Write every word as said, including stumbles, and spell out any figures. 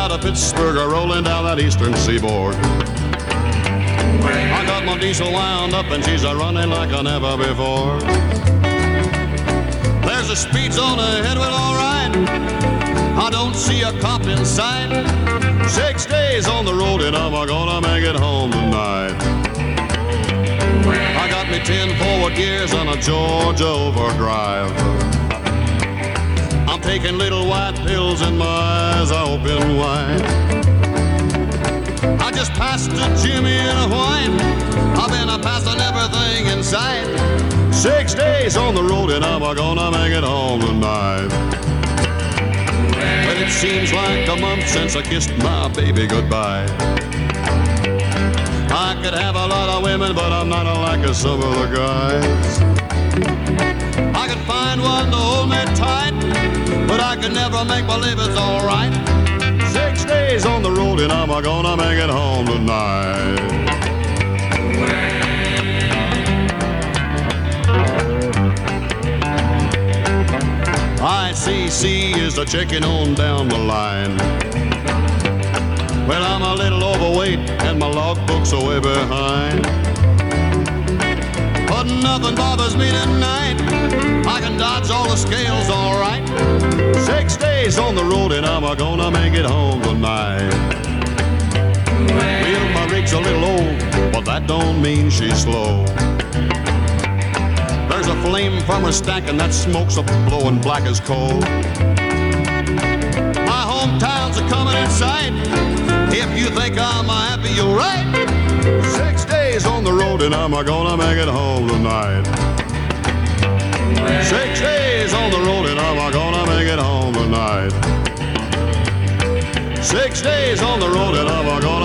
out of Pittsburgh, rolling down that eastern seaboard. I got my diesel wound up and she's a running like I never before. There's a speed zone ahead, well, all right. I don't see a cop in sight. Six days on the road and I'm gonna make it home tonight. I got me ten forward gears on a Georgia overdrive. I'm taking little white pills and my eyes are open wide. I just passed a Jimmy and a whine. I've been a passing everything in sight. Six days on the road and I'm gonna make it home tonight. But it seems like a month since I kissed my baby goodbye. I could have a lot of women, but I'm not like some of the guys. I could find one to hold me tight, but I could never make believe it's all right. Six days on the road and I'm gonna make it home tonight. I C C is a checking on down the line. Well, I'm a little overweight and my logbook's way behind. But nothing bothers me tonight. I can dodge all the scales all right. Six days on the road and I'm gonna make it home tonight. Well, my rig's a little old, but that don't mean she's slow. There's a flame from her stack and that smoke's a blowing black as coal. My hometown's a coming in sight. If you think I'm happy, you're right. Six days on the road and I'm gonna make it home tonight. Six days on the road and I'm gonna make it home tonight. Six days on the road and I'm gonna